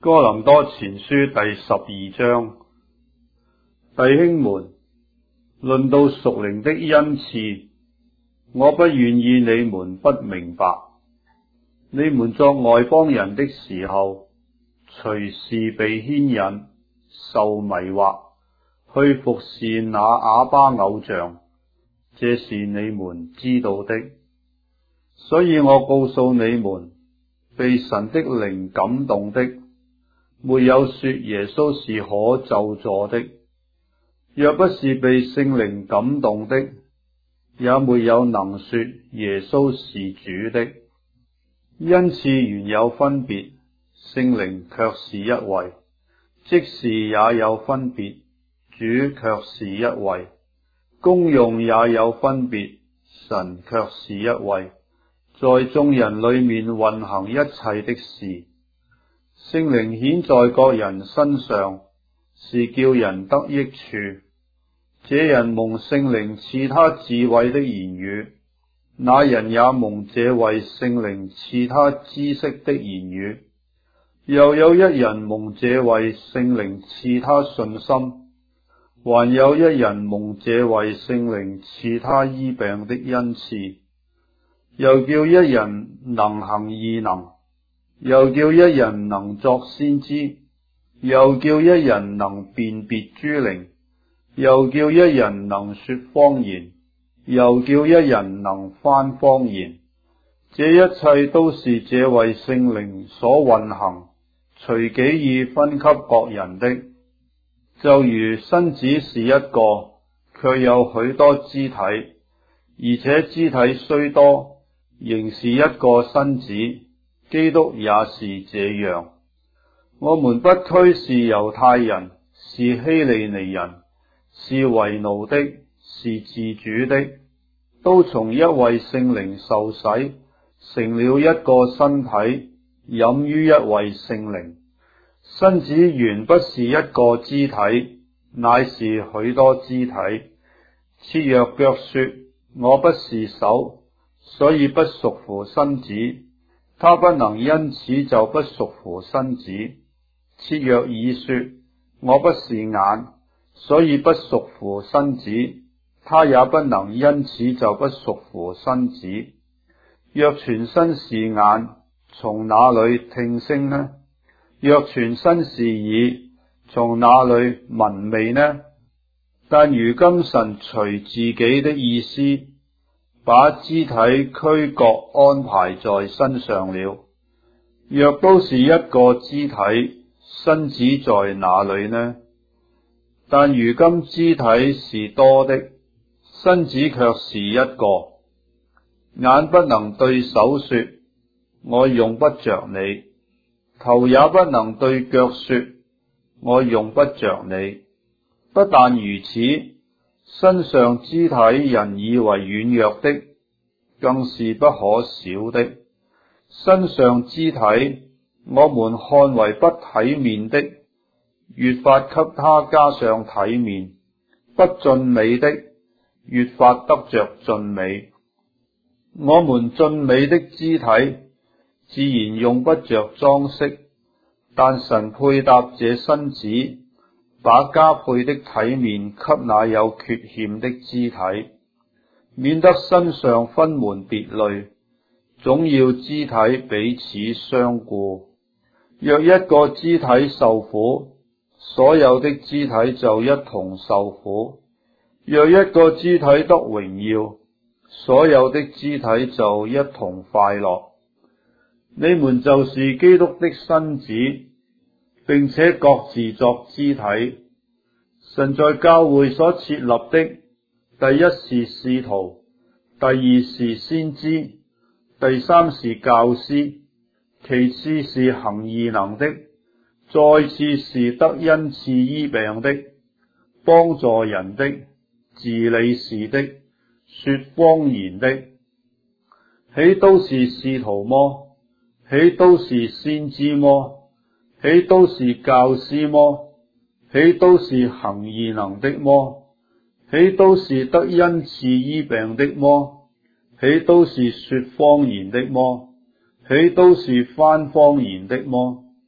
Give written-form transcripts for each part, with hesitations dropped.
哥林多前書第12章，弟兄們，論到屬靈的恩賜，我不願意你們不明白。你們作外邦人的時候，隨時被牽引、受迷惑，去服侍那啞巴偶像，這是你們知道的。所以我告訴你們，被神的靈感動的，沒有說耶穌是可咒詛的；若不是被聖靈感動的，也沒有能說耶穌是主的。恩賜原有分別，聖靈卻是一位；職事也有分別，主卻是一位；功用也有分別，神卻是一位，在眾人裡面運行一切的事。聖靈顯在各人身上，是叫人得益處。這人蒙聖靈賜他智慧的言語，那人也蒙這位聖靈賜他知識的言語。又有一人蒙這位聖靈賜他信心，還有一人蒙這位聖靈賜他醫病的恩賜。又叫一人能行異能，又叫一人能作先知，又叫一人能辨別諸靈，又叫一人能說方言，又叫一人能翻方言。這一切都是這位聖靈所運行，隨己意分給各人的。就如身子是一個，卻有許多肢體，而且肢體雖多，仍是一個身子。基督也是這樣。我們不拘是猶太人，是希利尼人，是為奴的，是自主的，都從一位聖靈受洗，成了一個身體，飲於一位聖靈。身子原不是一個肢體，乃是許多肢體。切若腳說我不是手，所以不屬乎身子，他不能因此就不屬乎身子。切若耳說我不是眼，所以不屬乎身子，他也不能因此就不屬乎身子。若全身是眼，從哪裏聽聲呢？若全身是耳，從哪裏聞味呢？但如今神隨自己的意思，把肢體俱各安排在身上了。若都是一個肢體，身子在哪裏呢？但如今肢體是多的，身子卻是一個。眼不能對手說我用不着你，頭也不能對腳說我用不着你。不但如此，身上肢體人以為軟弱的，更是不可少的。身上肢體我們看為不體面的，越發給他加上體面；不俊美的，越發得着俊美。我們俊美的肢體自然用不着裝飾，但神配搭這身子，把加倍的體面給那有缺陷的肢體，免得身上分門別類，總要肢體彼此相顧。若一個肢體受苦，所有的肢體就一同受苦；若一個肢體得榮耀，所有的肢體就一同快樂。你們就是基督的身子，並且各自作肢體。神在教會所設立的，第一是使徒，第二是先知，第三是教師，其次是行異能的，再次是得恩賜醫病的，幫助人的，治理事的，說方言的。豈都是使徒麼？豈都是先知麼？豈都是教師麼？豈都是行異能的麼？豈都是得恩賜醫病的麼？豈都是說方言的麼？豈都是翻方言的麼？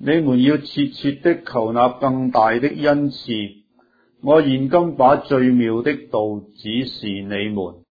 你們要切切的求那更大的恩賜。我現今把最妙的道指示你們。